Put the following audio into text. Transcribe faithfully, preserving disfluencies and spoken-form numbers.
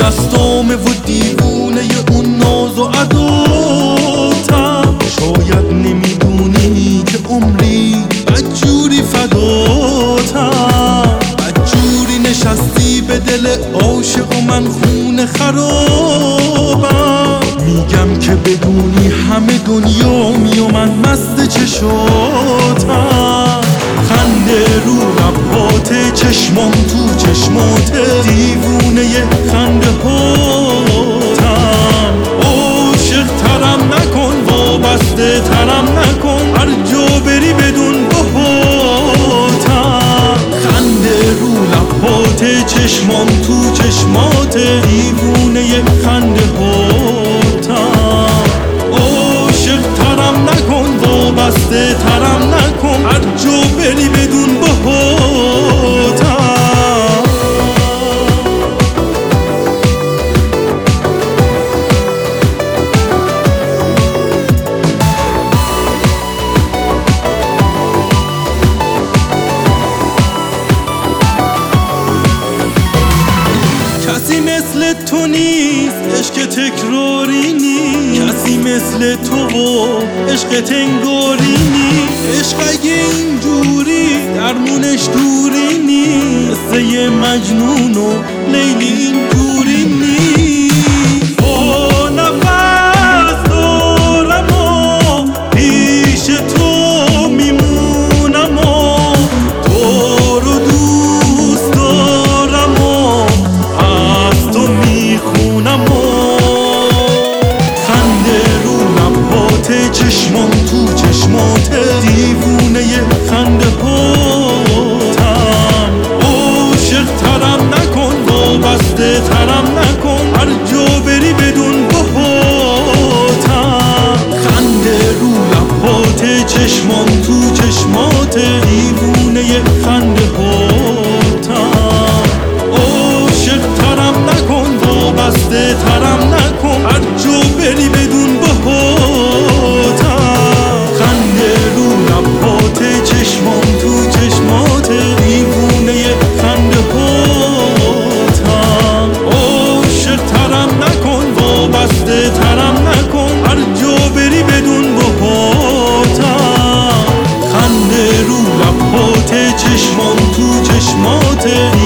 دستامه و دیوونه اون ناز و عداتم. شاید نمیدونی که عمری بدجوری فداتم، بدجوری نشستی به دل عاشق و من خونه خرابم. میگم که بدونی همه دنیا می و من مست چشاتم. خنده رو لبات، چشمام تو چشمات، دیوونه خنده هاتم. عاشق ترم نکن، وابسته ترم نکن، هر جا بری بدون بهاتم. خنده رو لبات، چشمام تو چشمات، دیوونه خنده هاتم. عاشق ترم نکن، وابسته ترم نکن، هر جا بری بدون بهاتم. کسی مثل تو نیست، عشق تکراری نیست. کسی مثل تو و عشق تنگاری نیست. عشق اگه اینجوری درمونش دوری نیست، قصه مجنون و لیلی اینجوری نیست. با نفس دارم و پیش تو میمونم و تو رو دوست دارم و از تو میخونم و خنده رو لبات، چشمام تو چشمات، دیوونه خنده هاتم. عاشق ترم نکن، وابسته ترم نکن، هر جا بری بدون بهاتم. خنده رو لبات، چشمام تو چشمات، دیوونه خنده هاتم. عاشق ترم نکن، وابسته ترم نکن، هر جا بری بدون بهاتم. خنده رو لبات، چشمام تو چشمات، دیوونه خنده هاتم. عاشق ترم نکن، وابسته ترم نکن، هر جا بری بدون بهاتم. خنده رو لبات، چشمام تو چشمات،